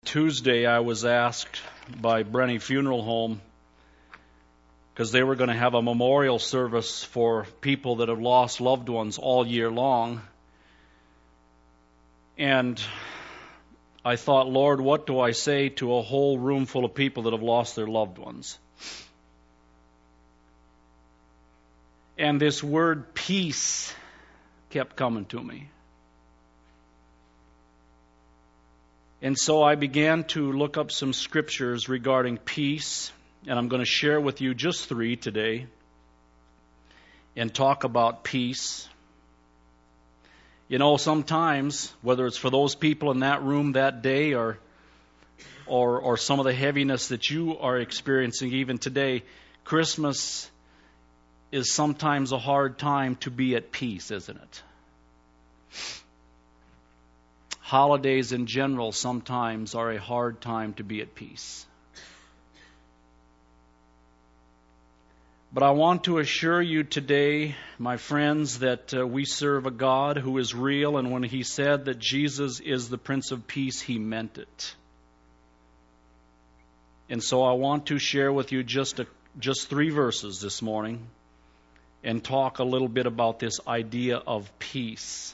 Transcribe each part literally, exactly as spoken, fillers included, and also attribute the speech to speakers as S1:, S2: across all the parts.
S1: Tuesday I was asked by Brenny Funeral Home, because they were going to have a memorial service for people that have lost loved ones all year long. And I thought, Lord, what do I say to a whole room full of people that have lost their loved ones? And this word peace kept coming to me. And so I began to look up some scriptures regarding peace, and I'm going to share with you just three today and talk about peace. You know, sometimes, whether it's for those people in that room that day or, or, or some of the heaviness that you are experiencing even today, Christmas is sometimes a hard time to be at peace, isn't it? Holidays in general sometimes are a hard time to be at peace. But I want to assure you today, my friends, that uh, we serve a God who is real, and when He said that Jesus is the Prince of Peace, He meant it. And so I want to share with you just a, just three verses this morning and talk a little bit about this idea of peace.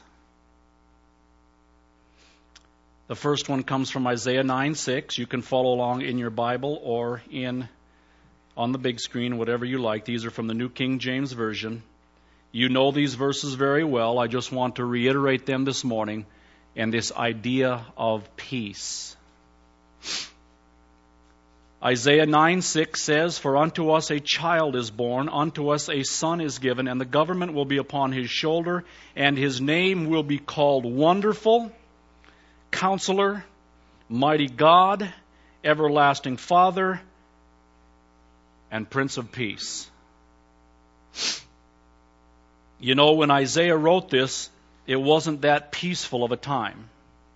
S1: The first one comes from Isaiah nine six. You can follow along in your Bible or in on the big screen, whatever you like. These are from the New King James Version. You know these verses very well. I just want to reiterate them this morning and this idea of peace. Isaiah nine six says, "For unto us a child is born, unto us a son is given, and the government will be upon his shoulder, and his name will be called Wonderful, Counselor, Mighty God, Everlasting Father, and Prince of Peace." You know, when Isaiah wrote this, it wasn't that peaceful of a time.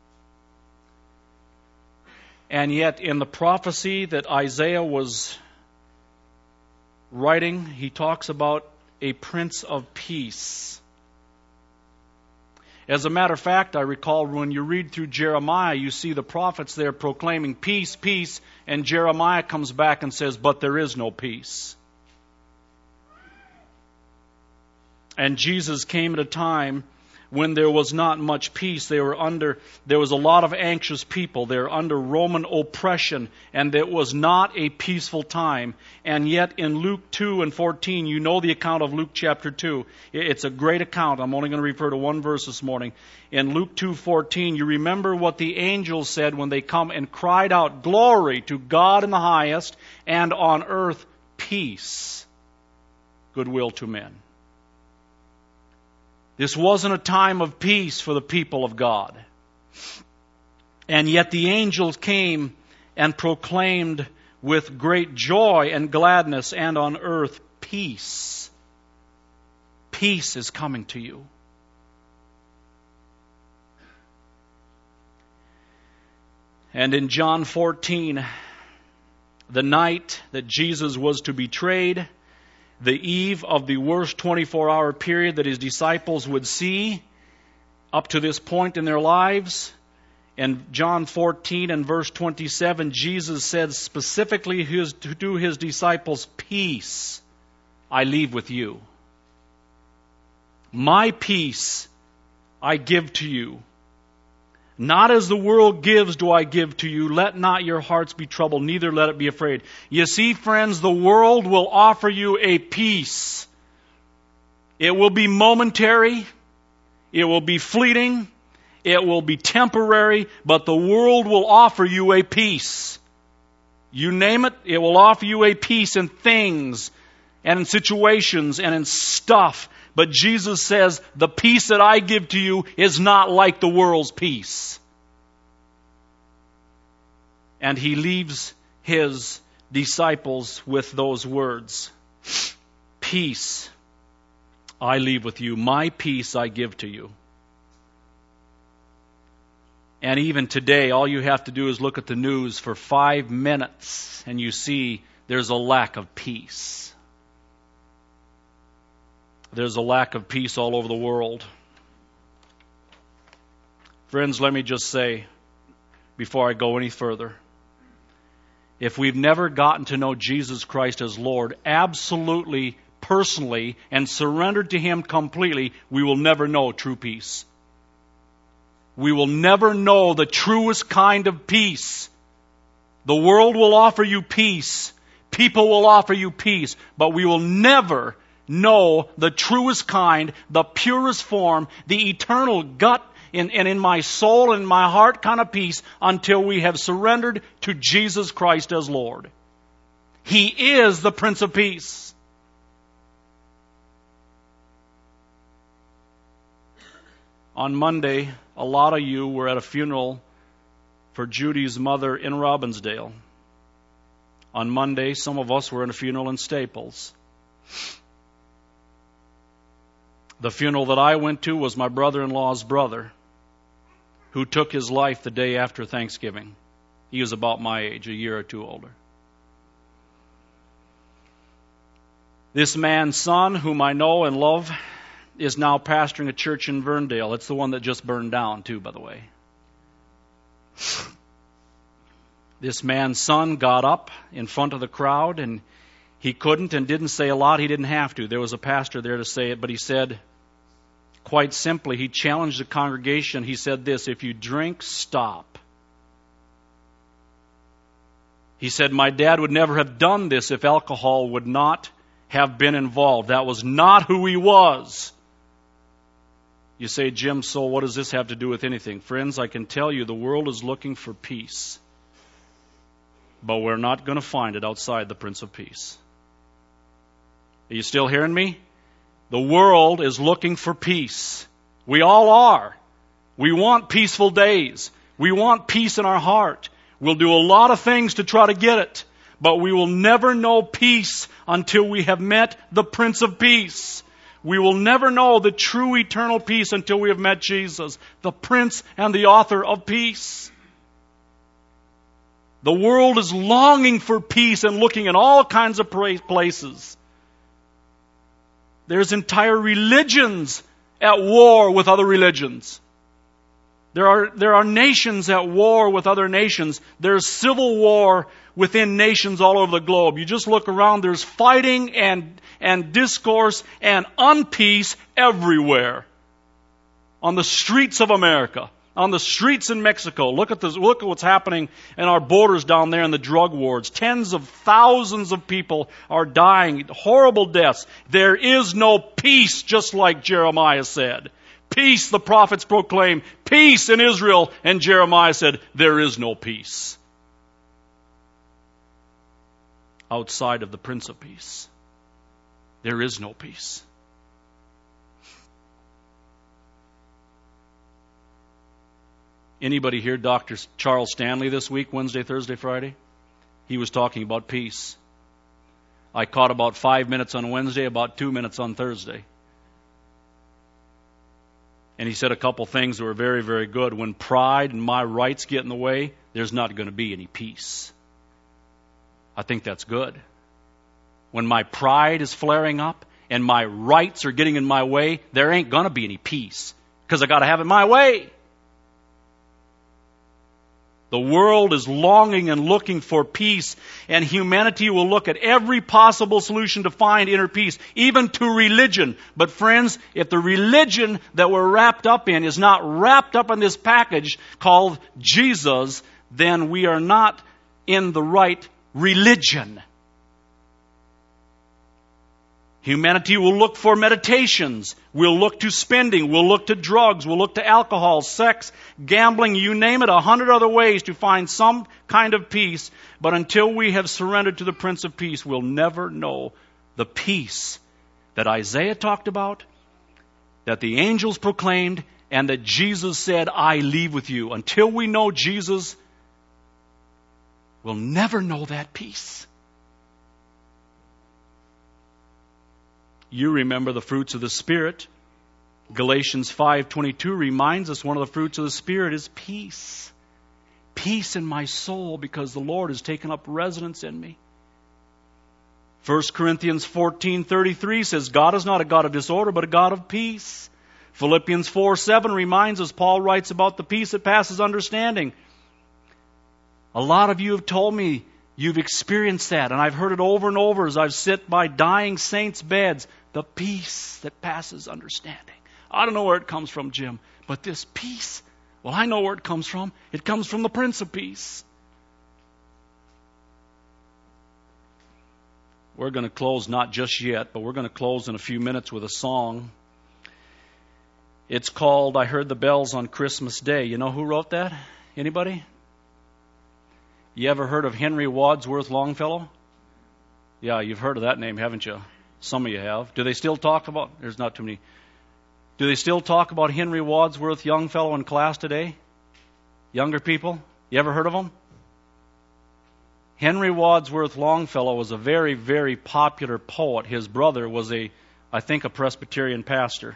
S1: And yet, in the prophecy that Isaiah was writing, he talks about a Prince of Peace. As a matter of fact, I recall when you read through Jeremiah, you see the prophets there proclaiming peace, peace, and Jeremiah comes back and says, "But there is no peace." And Jesus came at a time when there was not much peace. They were under, there was a lot of anxious people. They were under Roman oppression, and it was not a peaceful time. And yet in Luke two and fourteen, you know the account of Luke chapter two. It's a great account. I'm only going to refer to one verse this morning. In Luke two fourteen, you remember what the angels said when they come and cried out, "Glory to God in the highest, and on earth peace, goodwill to men." This wasn't a time of peace for the people of God. And yet the angels came and proclaimed with great joy and gladness, and on earth peace. Peace is coming to you. And in John fourteen, the night that Jesus was to be betrayed, the eve of the worst twenty-four hour period that His disciples would see up to this point in their lives. In John fourteen and verse twenty-seven, Jesus said specifically his, to His disciples, "Peace I leave with you. My peace I give to you. Not as the world gives do I give to you. Let not your hearts be troubled, neither let it be afraid." You see, friends, the world will offer you a peace. It will be momentary. It will be fleeting. It will be temporary. But the world will offer you a peace. You name it, it will offer you a peace in things and in situations and in stuff. But Jesus says, the peace that I give to you is not like the world's peace. And He leaves His disciples with those words. Peace I leave with you. My peace I give to you. And even today, all you have to do is look at the news for five minutes and you see there's a lack of peace. There's a lack of peace all over the world. Friends, let me just say, before I go any further. If we've never gotten to know Jesus Christ as Lord, absolutely, personally, and surrendered to Him completely, we will never know true peace. We will never know the truest kind of peace. The world will offer you peace. People will offer you peace. But we will never know the truest kind, the purest form, the eternal gut in, and in my soul and my heart kind of peace until we have surrendered to Jesus Christ as Lord. He is the Prince of Peace. On Monday, a lot of you were at a funeral for Judy's mother in Robbinsdale. On Monday, some of us were in a funeral in Staples. The funeral that I went to was my brother-in-law's brother, who took his life the day after Thanksgiving. He was about my age, a year or two older. This man's son, whom I know and love, is now pastoring a church in Verndale. It's the one that just burned down, too, by the way. This man's son got up in front of the crowd, and he couldn't and didn't say a lot. He didn't have to. There was a pastor there to say it, but he said, quite simply, he challenged the congregation. He said this, if you drink, stop. He said, my dad would never have done this if alcohol would not have been involved. That was not who he was. You say, Jim, so what does this have to do with anything? Friends, I can tell you the world is looking for peace. But we're not going to find it outside the Prince of Peace. Are you still hearing me? The world is looking for peace. We all are. We want peaceful days. We want peace in our heart. We'll do a lot of things to try to get it. But we will never know peace until we have met the Prince of Peace. We will never know the true eternal peace until we have met Jesus, the Prince and the author of peace. The world is longing for peace and looking in all kinds of places. There's entire religions at war with other religions. There are, there are nations at war with other nations. There's civil war within nations all over the globe. You just look around, there's fighting and, and discourse and unpeace everywhere. On the streets of America, on the streets in Mexico. Look at this, look at what's happening in our borders down there in the drug wars. Tens of thousands of people are dying, horrible deaths. There is no peace, just like Jeremiah said. Peace, the prophets proclaim. Peace in Israel. And Jeremiah said, there is no peace outside of the Prince of Peace. There is no peace. Anybody hear Doctor Charles Stanley this week, Wednesday, Thursday, Friday? He was talking about peace. I caught about five minutes on Wednesday, about two minutes on Thursday. And he said a couple things that were very, very good. When pride and my rights get in the way, there's not going to be any peace. I think that's good. When my pride is flaring up and my rights are getting in my way, there ain't going to be any peace because I got to have it my way. The world is longing and looking for peace, and humanity will look at every possible solution to find inner peace, even to religion. But friends, if the religion that we're wrapped up in is not wrapped up in this package called Jesus, then we are not in the right religion. Humanity will look for meditations. We'll look to spending. We'll look to drugs. We'll look to alcohol, sex, gambling, you name it, a hundred other ways to find some kind of peace. But until we have surrendered to the Prince of Peace, we'll never know the peace that Isaiah talked about, that the angels proclaimed, and that Jesus said, I leave with you. Until we know Jesus, we'll never know that peace. You remember the fruits of the Spirit. Galatians five twenty-two reminds us one of the fruits of the Spirit is peace. Peace in my soul because the Lord has taken up residence in me. First Corinthians fourteen thirty-three says God is not a God of disorder but a God of peace. Philippians four seven reminds us, Paul writes about the peace that passes understanding. A lot of you have told me you've experienced that, and I've heard it over and over as I've sit by dying saints' beds. The peace that passes understanding. I don't know where it comes from, Jim, but this peace, well, I know where it comes from. It comes from the Prince of Peace. We're going to close, not just yet, but we're going to close in a few minutes with a song. It's called I Heard the Bells on Christmas Day. You know who wrote that? Anybody? You ever heard of Henry Wadsworth Longfellow? Yeah, you've heard of that name, haven't you? Some of you have. Do they still talk about, there's not too many. Do they still talk about Henry Wadsworth Longfellow in class today? Younger people? You ever heard of him? Henry Wadsworth Longfellow was a very, very popular poet. His brother was a, I think, a Presbyterian pastor.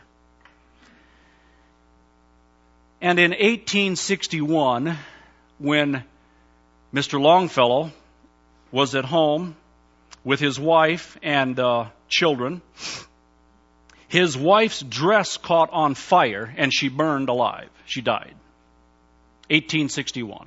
S1: And in eighteen sixty-one, when Mister Longfellow was at home with his wife and uh, children, his wife's dress caught on fire and she burned alive. She died. eighteen sixty-one.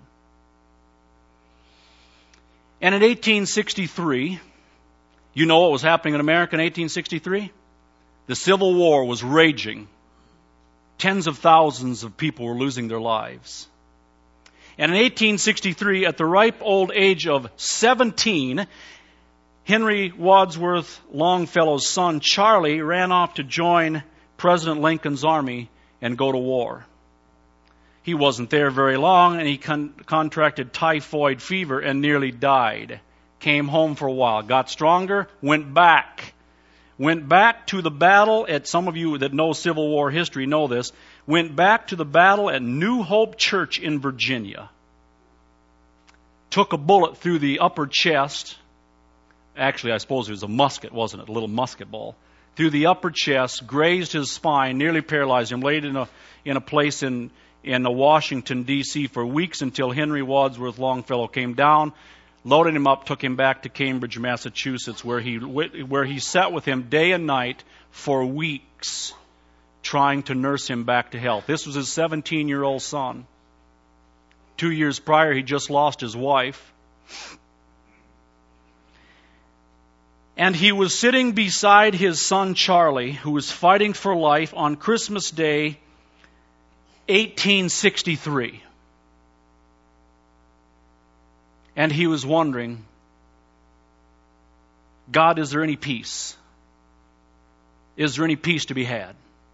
S1: And in eighteen sixty-three, you know what was happening in America in eighteen sixty-three? The Civil War was raging. Tens of thousands of people were losing their lives. And in eighteen sixty-three, at the ripe old age of seventeen, Henry Wadsworth Longfellow's son, Charlie, ran off to join President Lincoln's army and go to war. He wasn't there very long, and he con- contracted typhoid fever and nearly died. Came home for a while, got stronger, went back. Went back to the battle at, some of you that know Civil War history know this, went back to the battle at New Hope Church in Virginia. Took a bullet through the upper chest. Actually, I suppose it was a musket, wasn't it? A little musket ball. Through the upper chest, grazed his spine, nearly paralyzed him, laid in a in a place in, in Washington, D C for weeks until Henry Wadsworth Longfellow came down, loaded him up, took him back to Cambridge, Massachusetts, where he where he sat with him day and night for weeks, trying to nurse him back to health. This was his seventeen-year-old son. Two years prior, he just lost his wife. And he was sitting beside his son Charlie, who was fighting for life on Christmas Day, eighteen sixty-three. And he was wondering, God, is there any peace? Is there any peace to be had?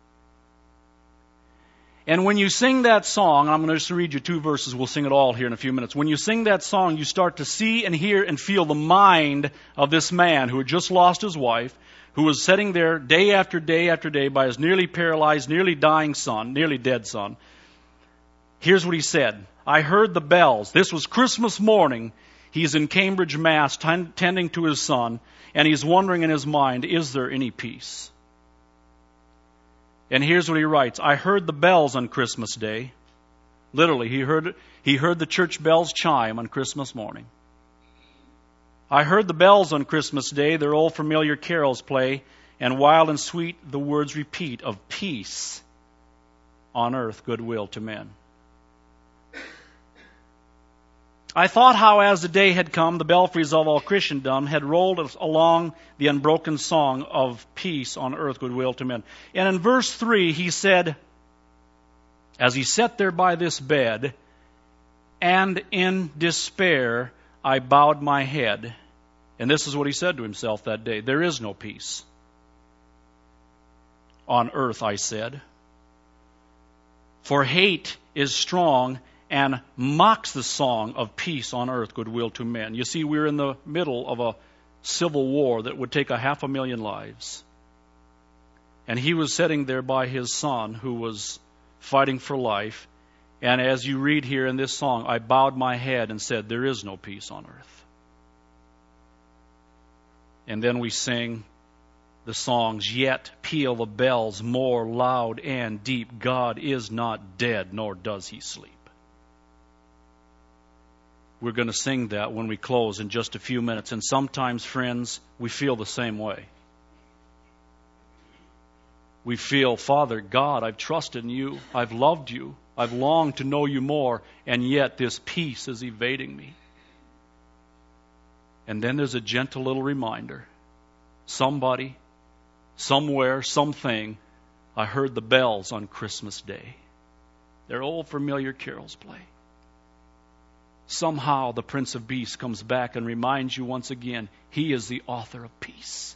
S1: And when you sing that song, I'm going to just read you two verses, we'll sing it all here in a few minutes. When you sing that song, you start to see and hear and feel the mind of this man who had just lost his wife, who was sitting there day after day after day by his nearly paralyzed, nearly dying son, nearly dead son. Here's what he said. I heard the bells. This was Christmas morning. He's in Cambridge, Mass, tending to his son, and he's wondering in his mind, is there any peace? And here's what he writes. I heard the bells on Christmas Day. Literally, he heard he heard the church bells chime on Christmas morning. I heard the bells on Christmas Day, their old familiar carols play, and wild and sweet the words repeat of peace on earth, goodwill to men. I thought how as the day had come, the belfries of all Christendom had rolled along the unbroken song of peace on earth, goodwill to men. And in verse three, he said, as he sat there by this bed, and in despair I bowed my head. And this is what he said to himself that day. There is no peace. On earth, I said. For hate is strong and mocks the song of peace on earth, goodwill to men. You see, we're in the middle of a civil war that would take a half a million lives. And he was sitting there by his son who was fighting for life. And as you read here in this song, I bowed my head and said, there is no peace on earth. And then we sing the songs, yet peal the bells more loud and deep. God is not dead, nor does he sleep. We're going to sing that when we close in just a few minutes. And sometimes, friends, we feel the same way. We feel, Father God, I've trusted in you. I've loved you. I've longed to know you more. And yet this peace is evading me. And then there's a gentle little reminder. Somebody, somewhere, something, I heard the bells on Christmas Day. Their old familiar carols play. Somehow the Prince of Peace comes back and reminds you once again, He is the author of peace.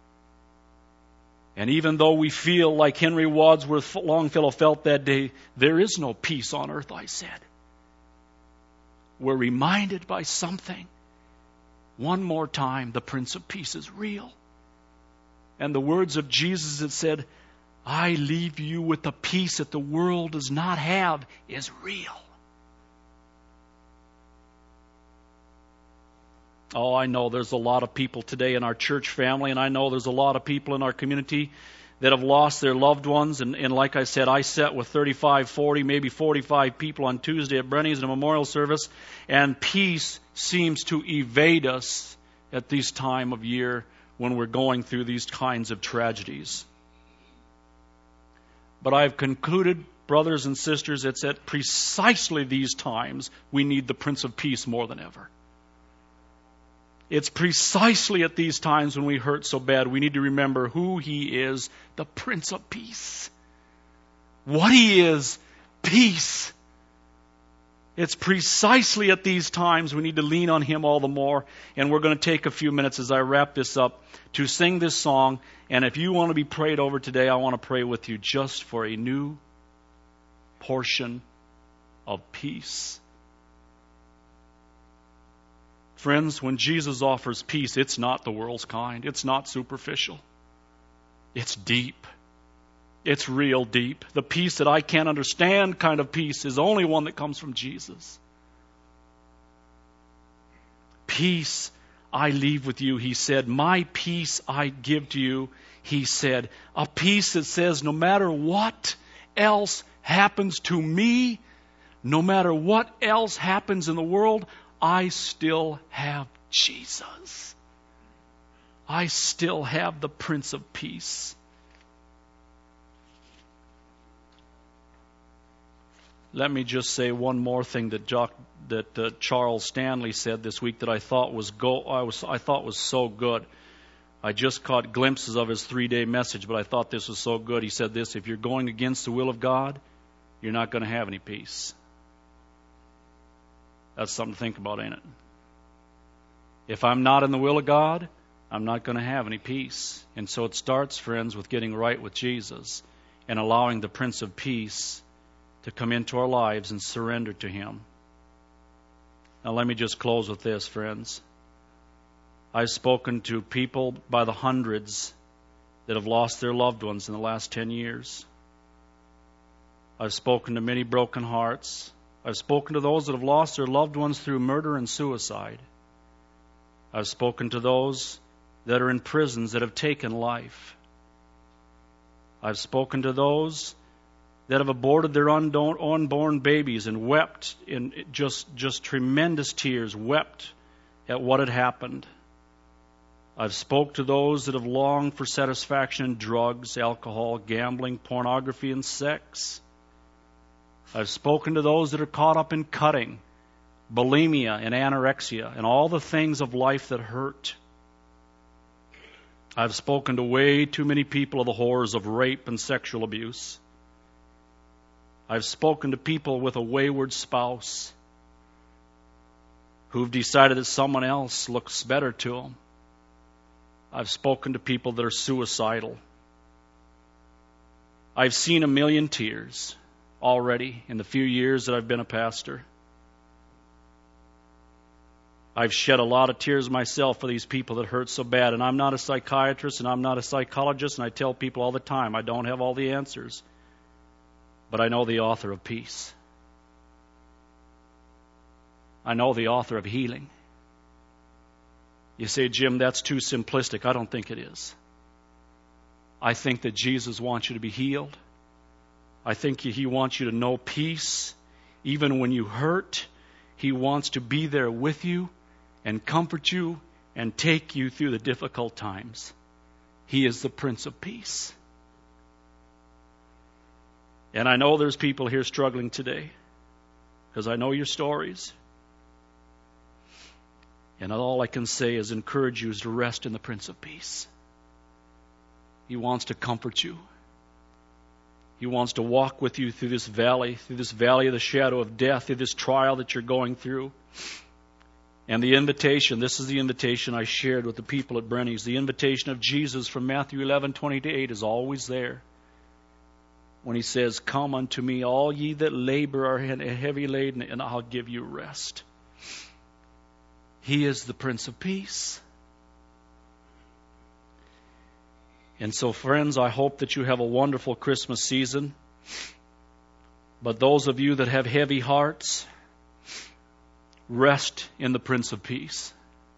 S1: And even though we feel like Henry Wadsworth Longfellow felt that day, there is no peace on earth, I said. We're reminded by something. One more time, the Prince of Peace is real. And the words of Jesus that said, I leave you with the peace that the world does not have, is real. Oh, I know there's a lot of people today in our church family, and I know there's a lot of people in our community that have lost their loved ones. And, and like I said, I sat with thirty-five, forty, maybe forty-five people on Tuesday at Brenny's in a memorial service, and peace seems to evade us at this time of year when we're going through these kinds of tragedies. But I've concluded, brothers and sisters, it's at precisely these times we need the Prince of Peace more than ever. It's precisely at these times when we hurt so bad, we need to remember who He is, the Prince of Peace. What He is, peace. It's precisely at these times we need to lean on Him all the more. And we're going to take a few minutes as I wrap this up to sing this song. And if you want to be prayed over today, I want to pray with you just for a new portion of peace. Friends, when Jesus offers peace, it's not the world's kind. It's not superficial. It's deep. It's real deep. The peace that I can't understand kind of peace is only one that comes from Jesus. Peace I leave with you, He said. My peace I give to you, He said. A peace that says no matter what else happens to me, no matter what else happens in the world, I still have Jesus. I still have the Prince of Peace. Let me just say one more thing that, Jock, that uh, Charles Stanley said this week that I thought was go. I was I thought was so good. I just caught glimpses of his three-day message, but I thought this was so good. He said this: if you're going against the will of God, you're not going to have any peace. That's something to think about, ain't it? If I'm not in the will of God, I'm not going to have any peace. And so it starts, friends, with getting right with Jesus and allowing the Prince of Peace to come into our lives and surrender to Him. Now let me just close with this, friends. I've spoken to people by the hundreds that have lost their loved ones in the last ten years. I've spoken to many broken hearts. I've spoken to those that have lost their loved ones through murder and suicide. I've spoken to those that are in prisons that have taken life. I've spoken to those that have aborted their unborn babies and wept in just, just tremendous tears, wept at what had happened. I've spoke to those that have longed for satisfaction in drugs, alcohol, gambling, pornography, and sex. I've spoken to those that are caught up in cutting, bulimia and anorexia, and all the things of life that hurt. I've spoken to way too many people of the horrors of rape and sexual abuse. I've spoken to people with a wayward spouse who've decided that someone else looks better to them. I've spoken to people that are suicidal. I've seen a million tears already in the few years that I've been a pastor. I've shed a lot of tears myself for these people that hurt so bad. And I'm not a psychiatrist and I'm not a psychologist, and I tell people all the time I don't have all the answers. But I know the author of peace. I know the author of healing. You say, Jim, that's too simplistic. I don't think it is. I think that Jesus wants you to be healed. I think He wants you to know peace. Even when you hurt, He wants to be there with you and comfort you and take you through the difficult times. He is the Prince of Peace. And I know there's people here struggling today because I know your stories. And all I can say is encourage you is to rest in the Prince of Peace. He wants to comfort you. He wants to walk with you through this valley, through this valley of the shadow of death, through this trial that you're going through. And the invitation, this is the invitation I shared with the people at Brenny's. The invitation of Jesus from Matthew eleven twenty-eight is always there. When he says, "Come unto me, all ye that labor are heavy laden, and I'll give you rest." He is the Prince of Peace. And so, friends, I hope that you have a wonderful Christmas season. But those of you that have heavy hearts, rest in the Prince of Peace.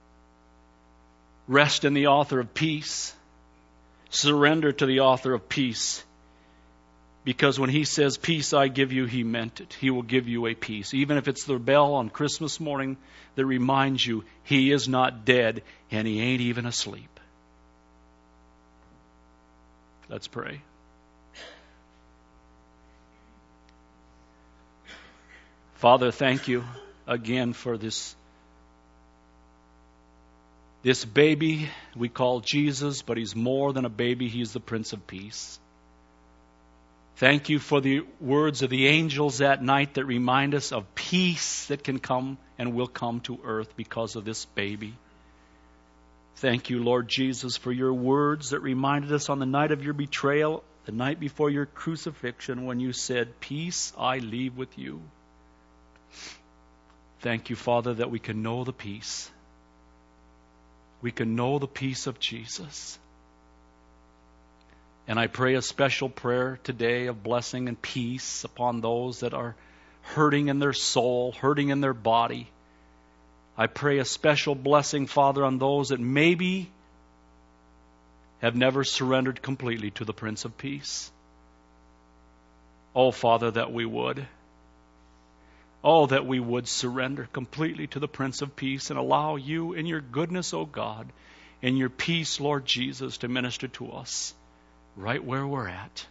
S1: Rest in the author of peace. Surrender to the author of peace. Because when he says, "Peace I give you," he meant it. He will give you a peace. Even if it's the bell on Christmas morning that reminds you he is not dead and he ain't even asleep. Let's pray. Father, thank you again for this, this baby we call Jesus, but he's more than a baby. He's the Prince of Peace. Thank you for the words of the angels that night that remind us of peace that can come and will come to earth because of this baby. Thank you, Lord Jesus, for your words that reminded us on the night of your betrayal, the night before your crucifixion, when you said, "Peace I leave with you." Thank you, Father, that we can know the peace. We can know the peace of Jesus. And I pray a special prayer today of blessing and peace upon those that are hurting in their soul, hurting in their body. I pray a special blessing, Father, on those that maybe have never surrendered completely to the Prince of Peace. Oh, Father, that we would. Oh, that we would surrender completely to the Prince of Peace and allow you in your goodness, oh God, in your peace, Lord Jesus, to minister to us right where we're at.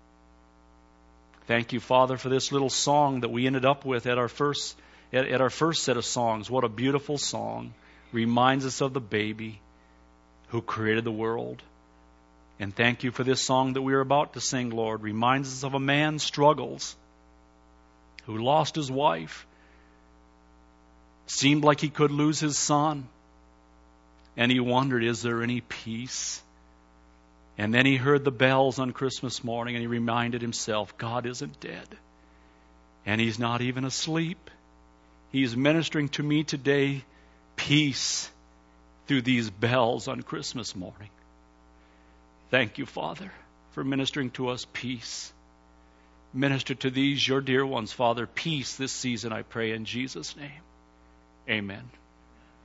S1: Thank you, Father, for this little song that we ended up with at our first At, at our first set of songs. What a beautiful song. Reminds us of the baby who created the world. And thank you for this song that we are about to sing, Lord. Reminds us of a man's struggles who lost his wife. Seemed like he could lose his son. And he wondered, is there any peace? And then he heard the bells on Christmas morning and he reminded himself, God isn't dead. And he's not even asleep. He's ministering to me today peace through these bells on Christmas morning. Thank you, Father, for ministering to us peace. Minister to these, your dear ones, Father, peace this season, I pray in Jesus' name. Amen.